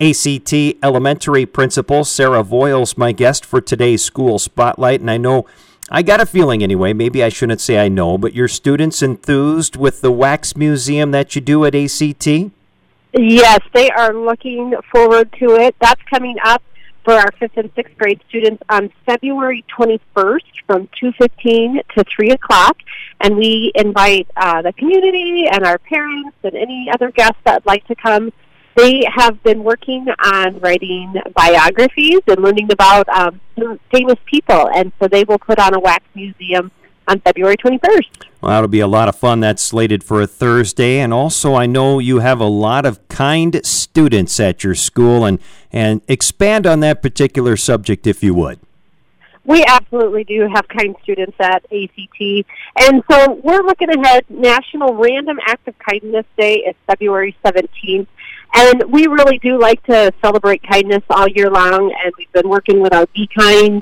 ACT Elementary Principal Sarah Voiles, my guest for today's School Spotlight. And I got a feeling anyway, maybe I shouldn't say I know, but your students enthused with the wax museum that you do at ACT? Yes, they are looking forward to it. That's coming up for our 5th and 6th grade students on February 21st from 2:15 to 3 o'clock. And we invite the community and our parents and any other guests that would like to come. They have been working on writing biographies and learning about some famous people. And so they will put on a wax museum on February 21st. Well, that'll be a lot of fun. That's slated for a Thursday. And also, I know you have a lot of kind students at your school, and expand on that particular subject if you would. We absolutely do have kind students at ACT. And so we're looking ahead. National Random Act of Kindness Day is February 17th. And we really do like to celebrate kindness all year long. And we've been working with our Be Kind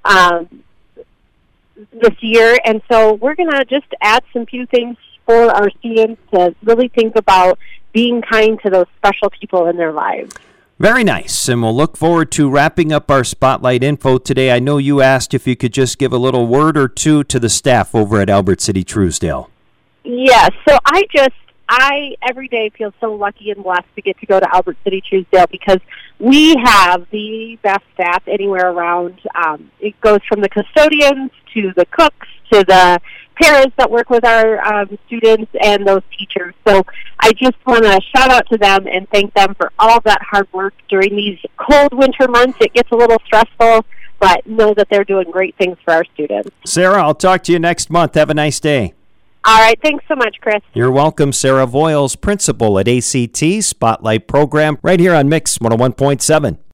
this year. And so we're going to just add some few things for our students to really think about being kind to those special people in their lives. Very nice, and we'll look forward to wrapping up our Spotlight info today. I know you asked if you could just give a little word or two to the staff over at Albert City Truesdale. Yes, so I every day feel so lucky and blessed to get to go to Albert City Truesdale because we have the best staff anywhere around. It goes from the custodians to the cooks to the parents that work with our students and those teachers. So I just want to shout out to them and thank them for all that hard work during these cold winter months. It gets a little stressful, but know that they're doing great things for our students. Sarah, I'll talk to you next month. Have a nice day. All right. Thanks so much, Chris. You're welcome. Sarah Voiles, principal at ACT Spotlight program right here on Mix 101.7.